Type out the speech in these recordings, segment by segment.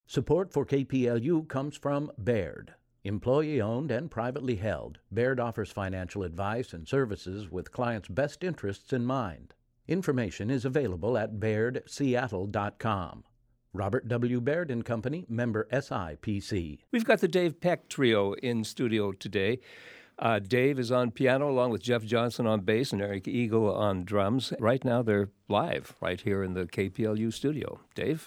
Support for KPLU comes from Baird. Employee-owned and privately held, Baird offers financial advice and services with clients' best interests in mind. Information is available at bairdseattle.com. Robert W. Baird & Company, member SIPC. We've got the Dave Peck Trio in studio today. Dave is on piano along with Jeff Johnson on bass and Eric Eagle on drums. Right now they're live right here in the KPLU studio. Dave?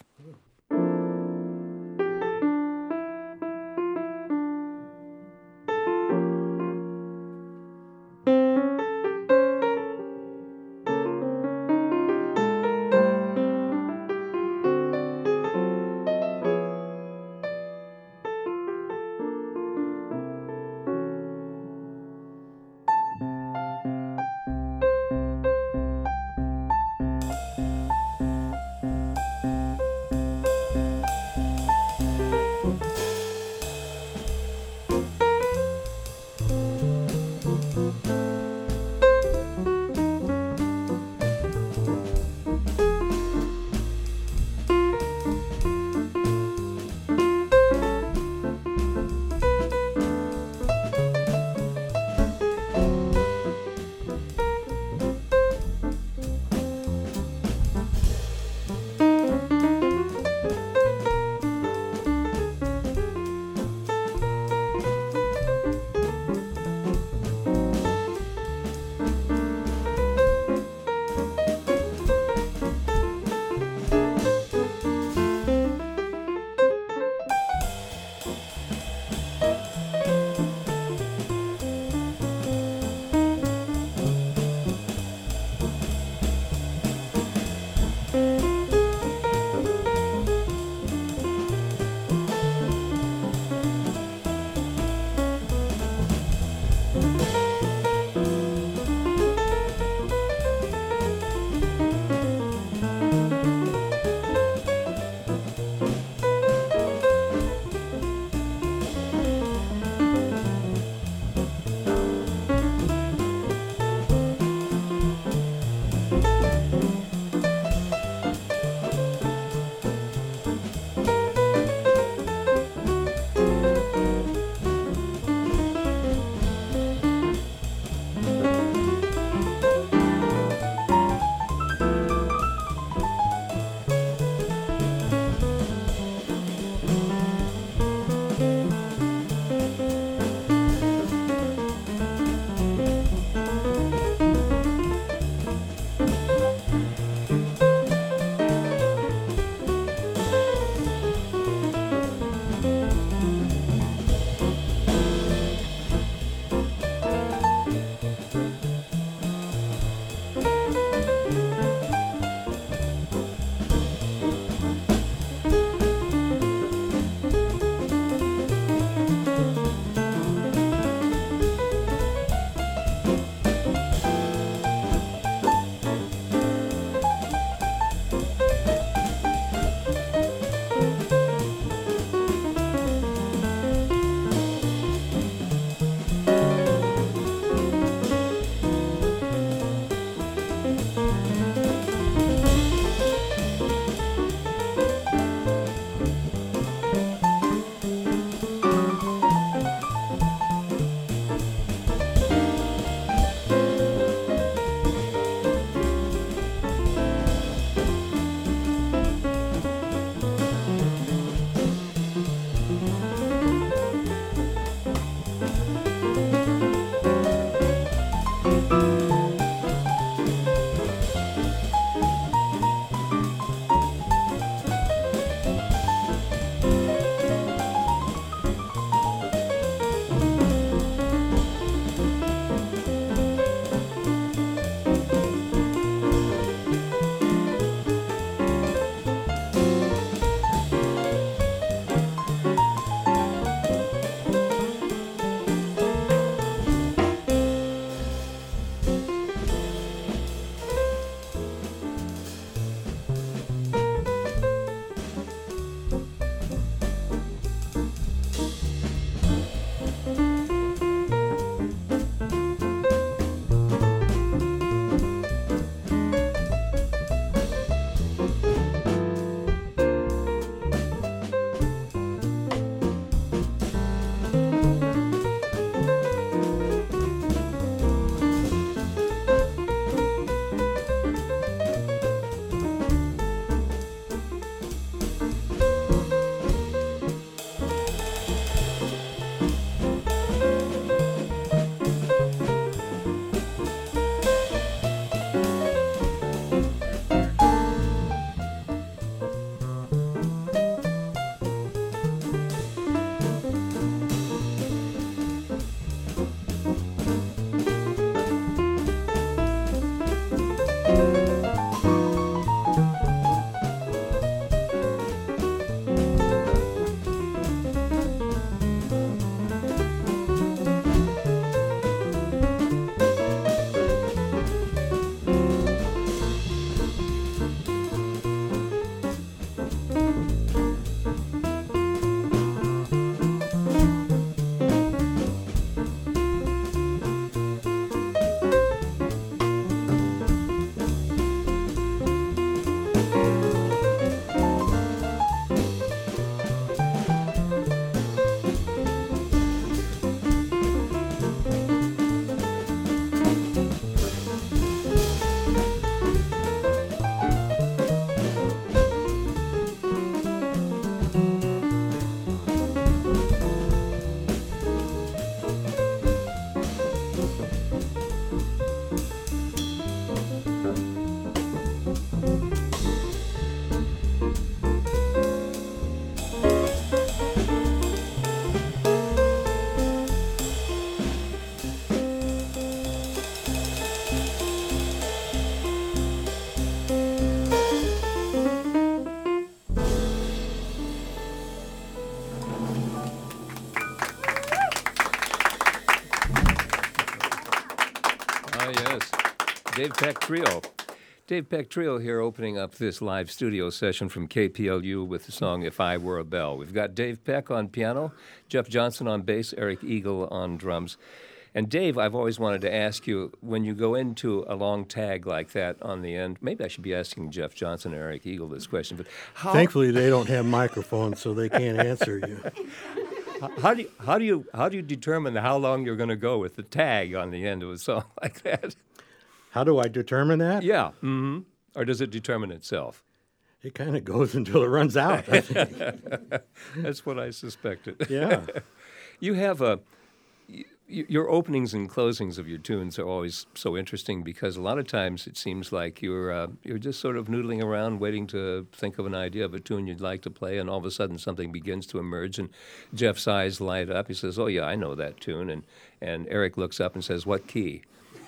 Dave Peck Trio. Dave Peck Trio here opening up this live studio session from KPLU with the song If I Were a Bell. We've got Dave Peck on piano, Jeff Johnson on bass, Eric Eagle on drums. And Dave, I've always wanted to ask you, when you go into a long tag like that on the end, maybe I should be asking Jeff Johnson and Eric Eagle this question, but Thankfully, they don't have microphones, so they can't answer you. How do you determine how long you're going to go with the tag on the end of a song like that? How do I determine that? Yeah. Mm-hmm. Or does it determine itself? It kind of goes until it runs out, I think. That's what I suspected. Yeah. You have your openings and closings of your tunes are always so interesting because a lot of times it seems like you're just sort of noodling around waiting to think of an idea of a tune you'd like to play, and all of a sudden something begins to emerge, and Jeff's eyes light up. He says, "Oh yeah, I know that tune," and Eric looks up and says, "What key?"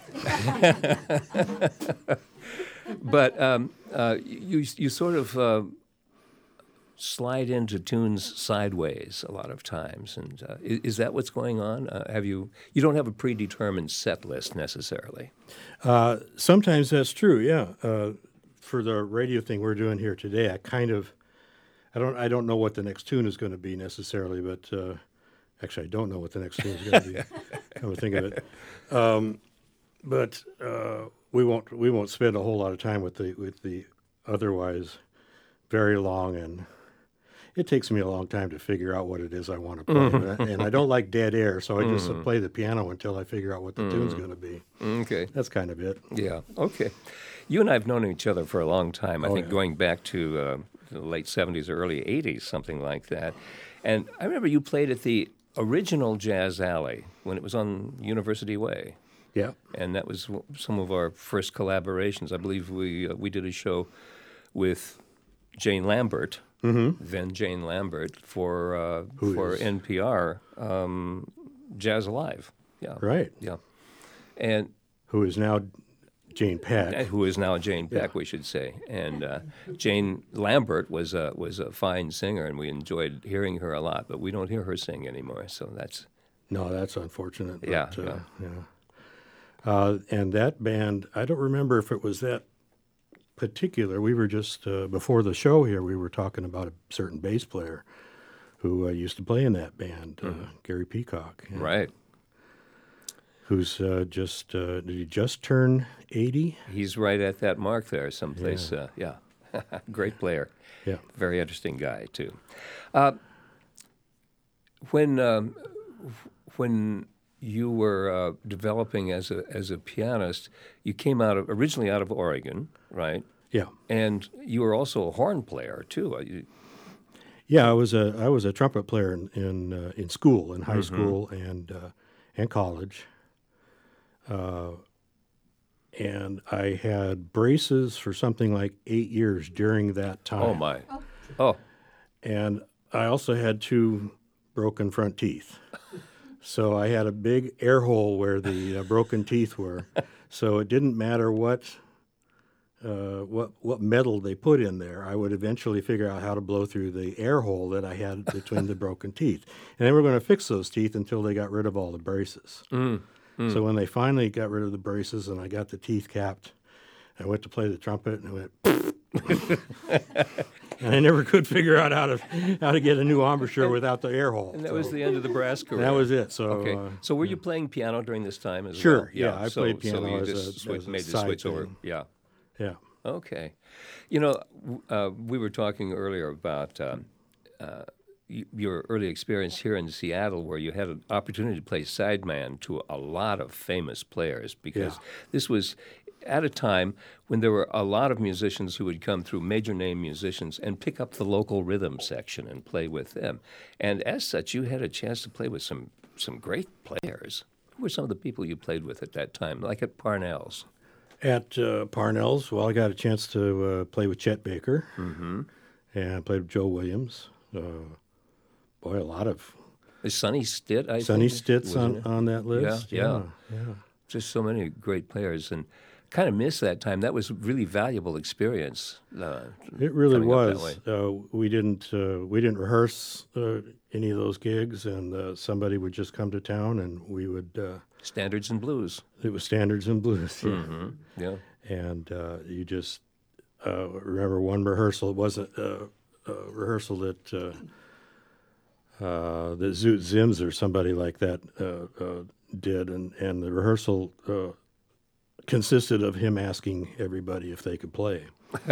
But you sort of slide into tunes sideways a lot of times, and is that what's going on? You don't have a predetermined set list necessarily? Sometimes that's true. Yeah. For the radio thing we're doing here today, I don't know what the next tune is going to be necessarily, but actually I don't know what the next tune is going to be. Come to think of it. But we won't spend a whole lot of time with the otherwise very long, and it takes me a long time to figure out what it is I want to play. And I don't like dead air, so I just play the piano until I figure out what the tune's going to be. Okay. That's kind of it. Yeah, okay. You and I have known each other for a long time, I think yeah. going back to the late 70s or early 80s, something like that. And I remember you played at the original Jazz Alley when it was on University Way. Yeah. And that was some of our first collaborations. I believe we did a show with Jane Lambert, then Jane Lambert, for NPR, Jazz Alive. Yeah. Right. Yeah. And Who is now Jane Peck. who is now Jane Peck, we should say. And Jane Lambert was a fine singer, and we enjoyed hearing her a lot, but we don't hear her sing anymore, so that's... No, that's unfortunate. But, Yeah. And that band, I don't remember if it was that particular. We were just, before the show here, we were talking about a certain bass player who used to play in that band, Gary Peacock. Yeah. Right. Who's did he just turn 80? He's right at that mark there someplace. Yeah. Great player. Yeah. Very interesting guy, too. When you were developing as a pianist, you came originally out of Oregon, right? Yeah. And you were also a horn player too. Yeah, I was a trumpet player in school, in high school and college. And I had braces for something like 8 years during that time. Oh my! Oh, And I also had 2 broken front teeth. So I had a big air hole where the broken teeth were. So it didn't matter what metal they put in there. I would eventually figure out how to blow through the air hole that I had between the broken teeth. And they were going to fix those teeth until they got rid of all the braces. So when they finally got rid of the braces and I got the teeth capped, I went to play the trumpet and it went. And I never could figure out how to get a new embouchure without the air hole. and that was the end of the brass career. That was it. So Okay. So were you playing piano during this time as well? Sure, yeah, I so, played piano So you as just a made the side switch over. thing. Yeah. yeah. Okay. You know, we were talking earlier about your early experience here in Seattle, where you had an opportunity to play sideman to a lot of famous players, because this was at a time when there were a lot of musicians who would come through, major name musicians, and pick up the local rhythm section and play with them. And as such, you had a chance to play with some great players. Who were some of the people you played with at that time, like at Parnell's? At Parnell's, well, I got a chance to play with Chet Baker, and played with Joe Williams. Boy, a lot of... Sonny Stitt, Sonny think, Stitt's on that list. Yeah. Yeah. Just so many great players. And kind of miss that time. That was really valuable experience. It really coming up that was. We didn't rehearse any of those gigs, and somebody would just come to town, and we would. Standards and blues. It was standards and blues. Yeah. Mm-hmm. Yeah. And you just remember one rehearsal. It wasn't a rehearsal that Zoot Zims or somebody like that did, and the rehearsal consisted of him asking everybody if they could play.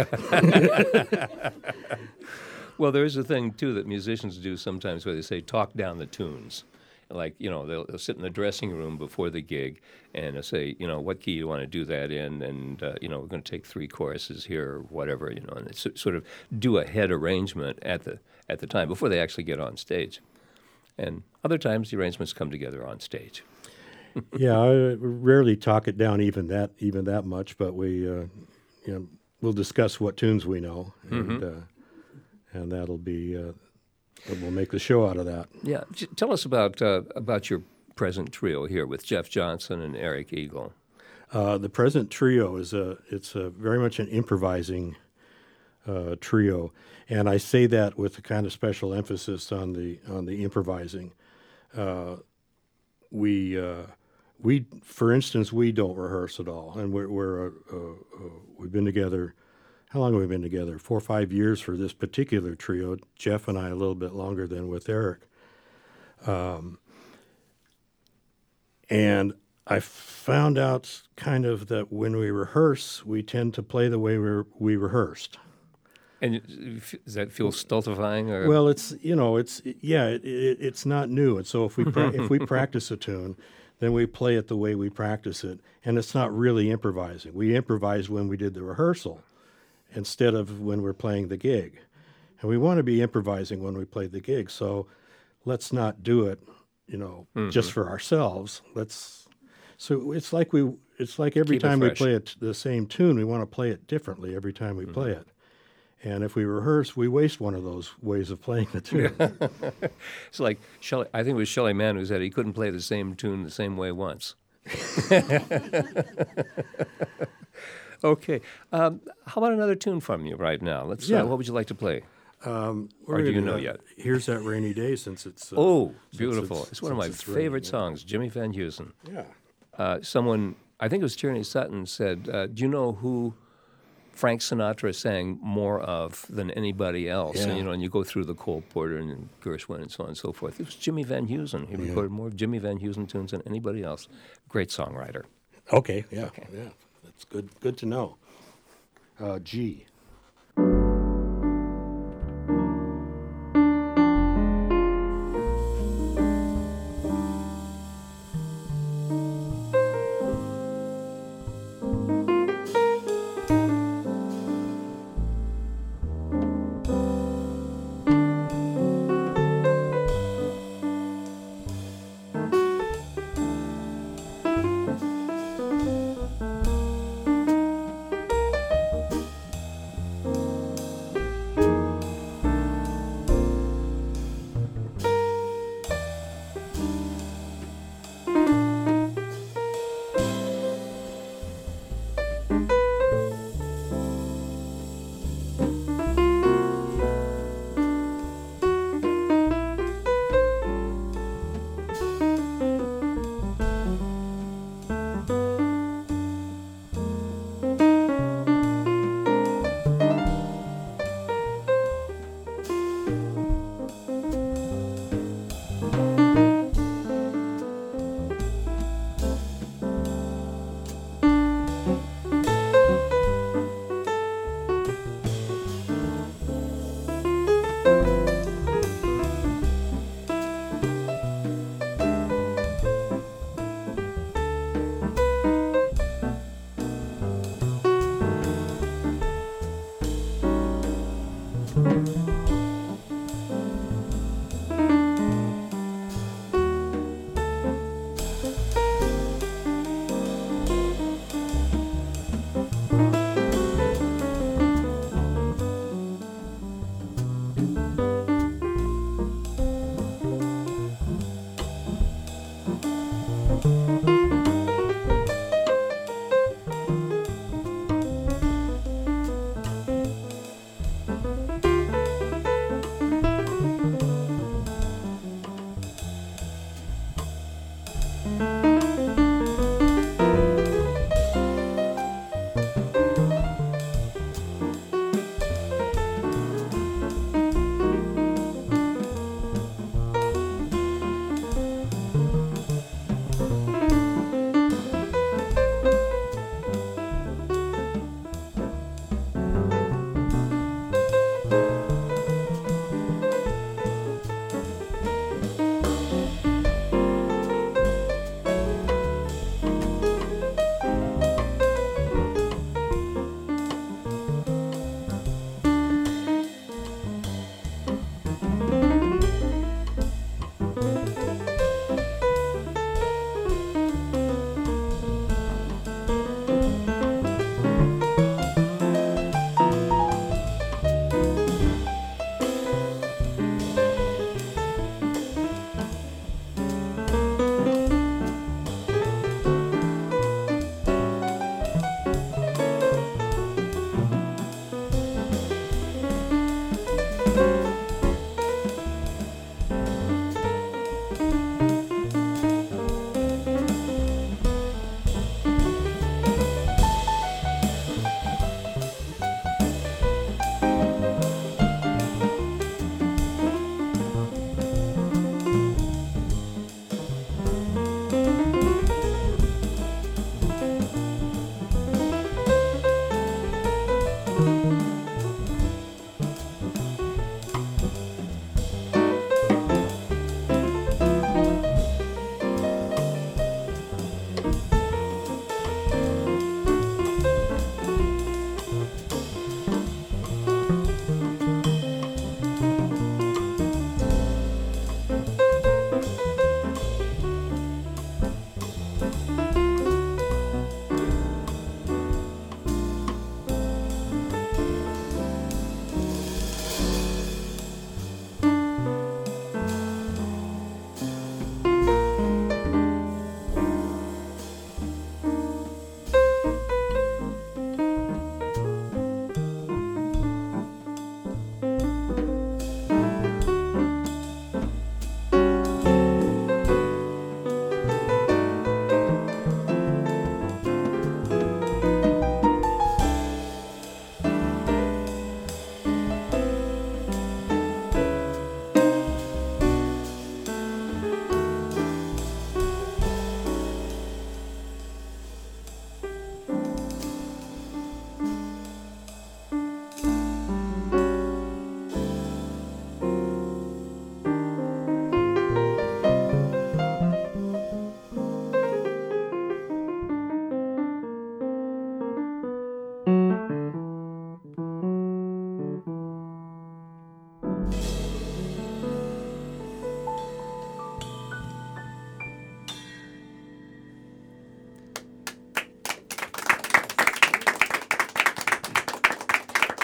Well, there is a thing, too, that musicians do sometimes where they say, talk down the tunes. Like, they'll sit in the dressing room before the gig and they'll say, what key do you want to do that in? And, we're going to take 3 choruses here or whatever, and it's sort of do a head arrangement at the time before they actually get on stage. And other times the arrangements come together on stage. Yeah, I rarely talk it down even that much, but we'll discuss what tunes we know, and that'll be we'll make the show out of that. Yeah, tell us about your present trio here with Jeff Johnson and Eric Eagle. The present trio is very much an improvising trio, and I say that with a kind of special emphasis on the improvising. We, for instance, we don't rehearse at all, and we've been together. How long have we been together? 4 or 5 years for this particular trio. Jeff and I a little bit longer than with Eric. And I found out kind of that when we rehearse, we tend to play the way we rehearsed. And does that feel stultifying? Or? Well, it's not new. And so if we practice a tune, then we play it the way we practice it, and it's not really improvising. We improvised when we did the rehearsal instead of when we're playing the gig. And we want to be improvising when we play the gig, so let's not do it, just for ourselves. So it's like every time we play the same tune, we want to play it differently every time we play it. And if we rehearse, we waste one of those ways of playing the tune. It's like Shelley, I think it was Shelley Mann who said he couldn't play the same tune the same way once. Okay. How about another tune from you right now? Let's. What would you like to play? Or do you know yet? Here's That Rainy Day, since it's... beautiful. It's one of my favorite songs, Jimmy Van Heusen. Yeah. Someone, I think it was Tierney Sutton, said, do you know who Frank Sinatra sang more of than anybody else? Yeah. And, and you go through the Cole Porter and Gershwin and so on and so forth. It was Jimmy Van Heusen. He recorded more Jimmy Van Heusen tunes than anybody else. Great songwriter. Okay, yeah. That's good to know. G.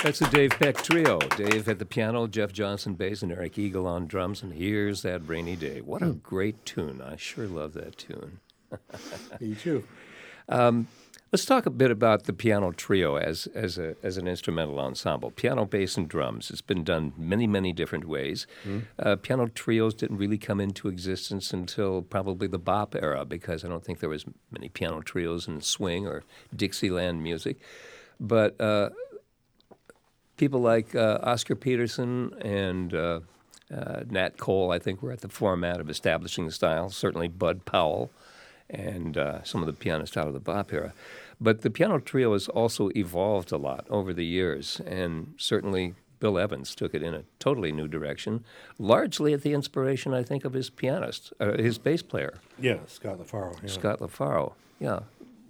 That's the Dave Peck Trio. Dave at the piano, Jeff Johnson bass, and Eric Eagle on drums. And here's That Rainy Day. What a great tune. I sure love that tune. Me too. Let's talk a bit about the piano trio as an instrumental ensemble. Piano, bass, and drums. It's been done many, many different ways. Piano trios didn't really come into existence until probably the bop era, because I don't think there was many piano trios in swing or Dixieland music. But people like Oscar Peterson and Nat Cole, I think, were at the format of establishing the style. Certainly Bud Powell and some of the pianists out of the bop era. But the piano trio has also evolved a lot over the years, and certainly Bill Evans took it in a totally new direction, largely at the inspiration, I think, of his pianist, his bass player. Yeah, Scott LaFaro. Yeah. Scott LaFaro, yeah.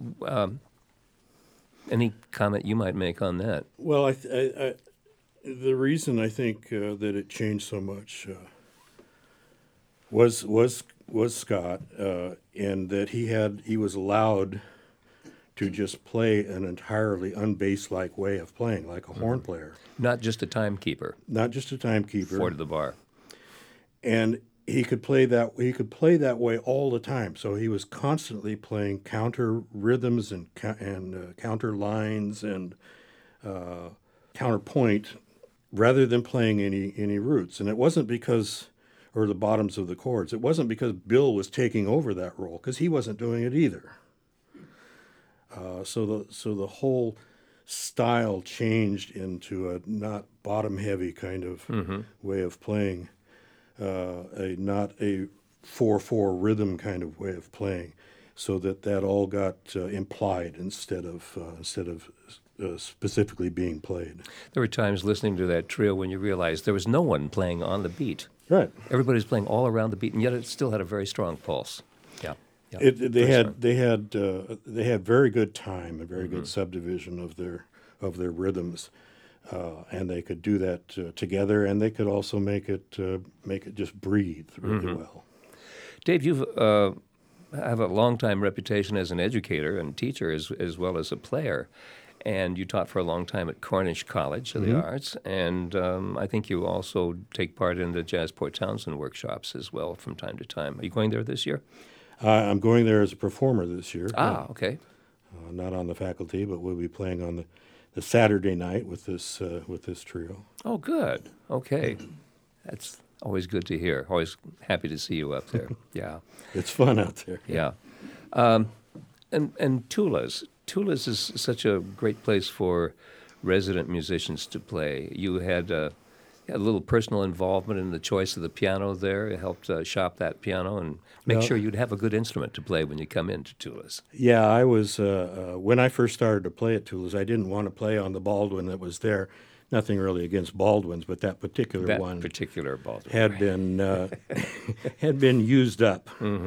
Any comment you might make on that? Well, I the reason I think that it changed so much was Scott, and that he was allowed to just play an entirely unbass-like way of playing, like a horn player. Not just a timekeeper. Not just a timekeeper. Four to the bar. And he could play that way all the time. So he was constantly playing counter rhythms and counter lines and counterpoint, rather than playing any roots. And it wasn't because, or the bottoms of the chords, it wasn't because Bill was taking over that role, because he wasn't doing it either. So the whole style changed into a not bottom heavy kind of way of playing, not a 4/4 rhythm kind of way of playing, so that all got implied instead of specifically being played. There were times listening to that trio when you realized there was no one playing on the beat. Right. Everybody's playing all around the beat, and yet it still had a very strong pulse. Yeah. They had very good time and very good subdivision of their rhythms, and they could do that together, and they could also make it just breathe really well. Dave, you have a long-time reputation as an educator and teacher as well as a player, and you taught for a long time at Cornish College of the Arts, and I think you also take part in the Jazz Port Townsend workshops as well from time to time. Are you going there this year? I'm going there as a performer this year. Okay. Not on the faculty, but we'll be playing on the Saturday night with this trio. Oh, good. Okay. That's always good to hear. Always happy to see you up there. Yeah. It's fun out there. Yeah. And Tula's. Tula's is such a great place for resident musicians to play. You had a little personal involvement in the choice of the piano there. It helped shop that piano and make sure you'd have a good instrument to play when you come into Tula's. Yeah, I was, when I first started to play at Tula's, I didn't want to play on the Baldwin that was there. Nothing really against Baldwins, but that particular Baldwin had been had been used up.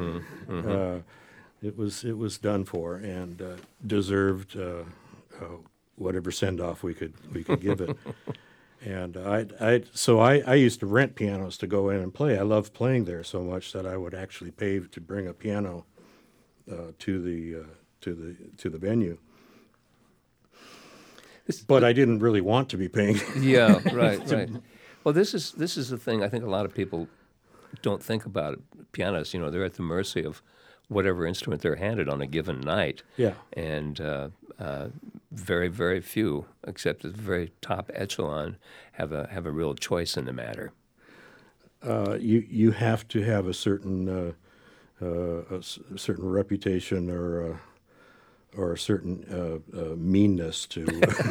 It was done for and deserved whatever send-off we could give it. And I used to rent pianos to go in and play. I loved playing there so much that I would actually pay to bring a piano to the venue. But I didn't really want to be paying. Yeah, right. Well, this is the thing I think a lot of people don't think about it. Pianists, they're at the mercy of whatever instrument they're handed on a given night. Yeah. And very, very few, except at the very top echelon, have a real choice in the matter. You have to have a certain reputation or a certain meanness to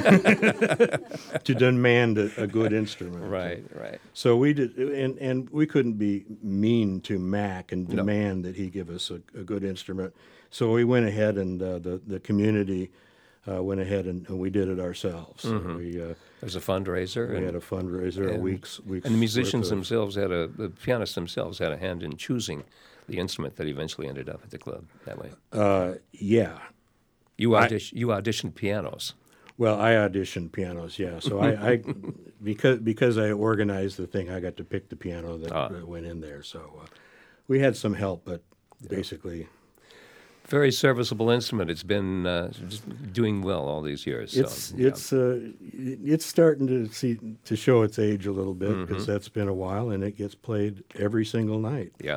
to demand a good instrument. Right. So we did, and we couldn't be mean to Mac and demand that he give us a good instrument. So we went ahead and the community went ahead and we did it ourselves. So There's a fundraiser. We had a fundraiser, a week's. And the musicians themselves the pianists themselves had a hand in choosing the instrument that eventually ended up at the club that way. Yeah. You auditioned pianos. Well, I auditioned pianos, yeah. So I because I organized the thing, I got to pick the piano that went in there. So we had some help, but basically. very serviceable instrument. It's been just doing well all these years. It's starting to show its age a little bit because that's been a while, and it gets played every single night. Yeah.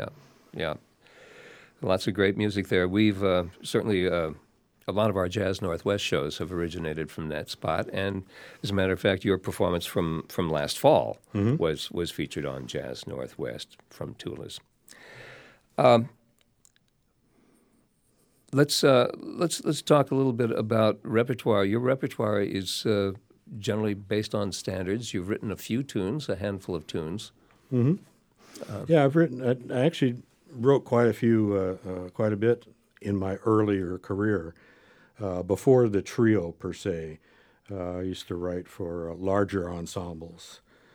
Lots of great music there. We've certainly a lot of our Jazz Northwest shows have originated from that spot, and as a matter of fact, your performance from last fall was featured on Jazz Northwest from Tula's. Let's talk a little bit about repertoire. Your repertoire is generally based on standards. You've written a few tunes, a handful of tunes. Yeah, I actually wrote quite a bit in my earlier career. Before the trio, per se, I used to write for larger ensembles.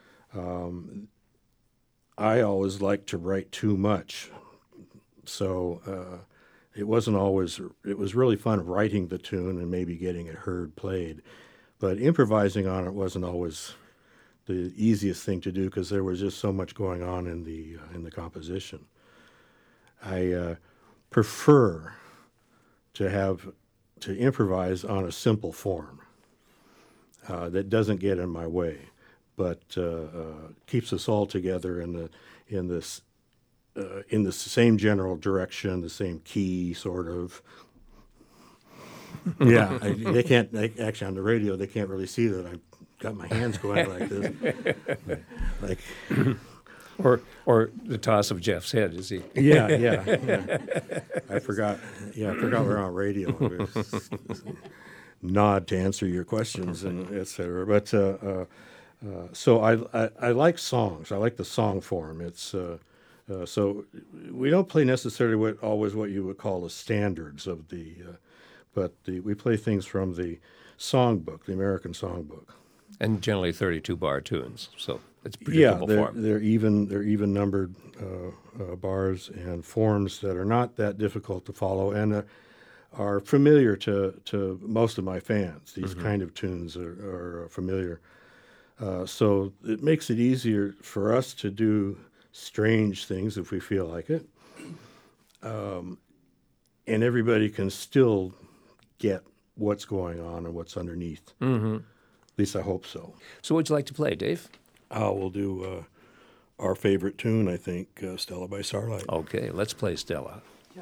I always liked to write too much, so it wasn't always. It was really fun writing the tune and maybe getting it heard played, but improvising on it wasn't always the easiest thing to do because there was just so much going on in the composition. I prefer to improvise on a simple form that doesn't get in my way, but keeps us all together in the same general direction, the same key, sort of. Yeah, they can't actually on the radio. They can't really see that I've got my hands going like this, like. Or the toss of Jeff's head, is he? Yeah. I forgot we're on radio. Nod to answer your questions and et cetera. But so I like songs. I like the song form. It's so we don't play necessarily always what you would call the standards of we play things from the songbook, the American songbook. And generally 32-bar tunes, so it's predictable form. They're even numbered bars and forms that are not that difficult to follow and are familiar to most of my fans. These kind of tunes are familiar, so it makes it easier for us to do strange things if we feel like it, and everybody can still get what's going on and what's underneath. At least I hope so. So what would you like to play, Dave? We'll do our favorite tune, I think, Stella by Starlight. Okay, let's play Stella. Yeah.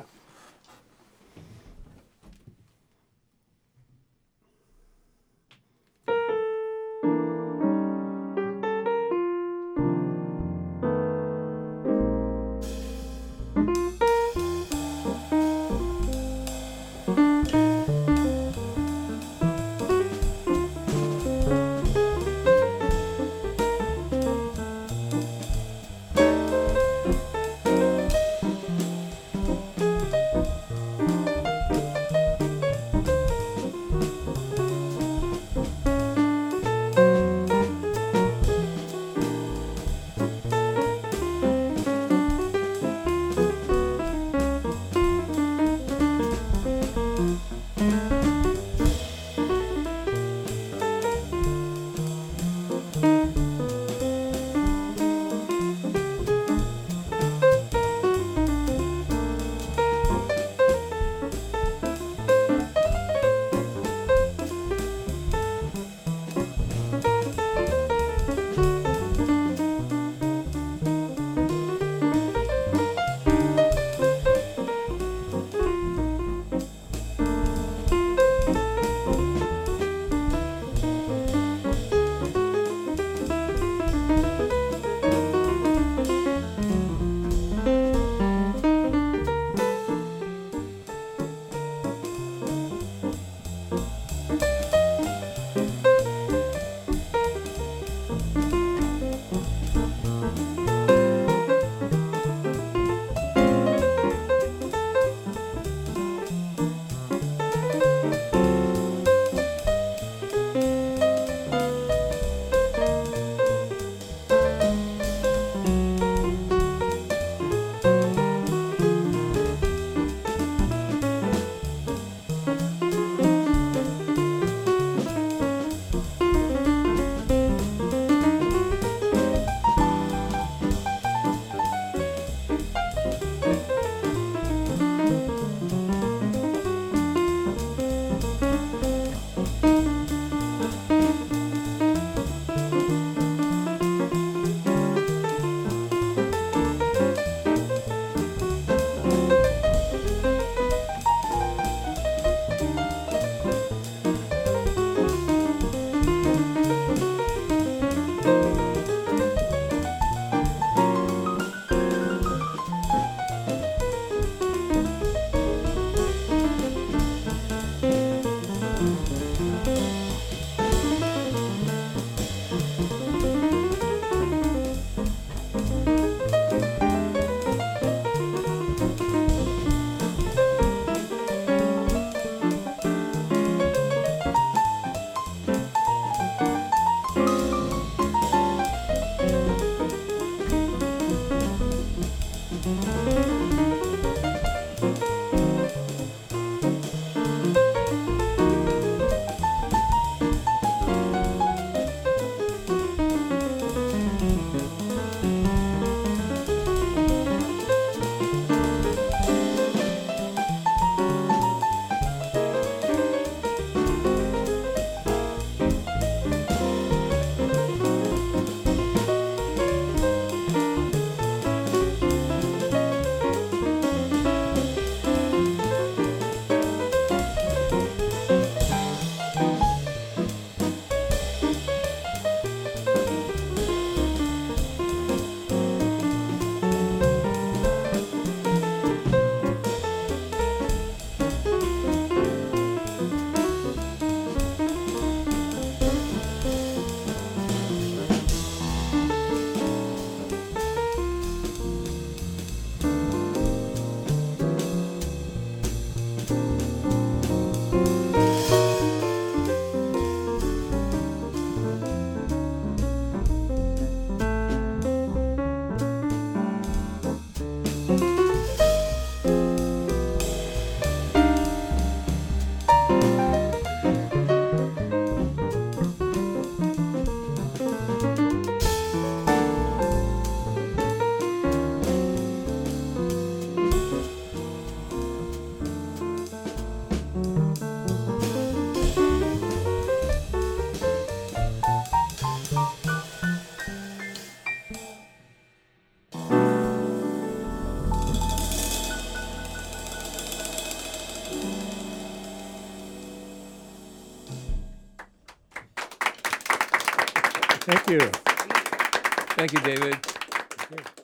Thank you. Thank you, David.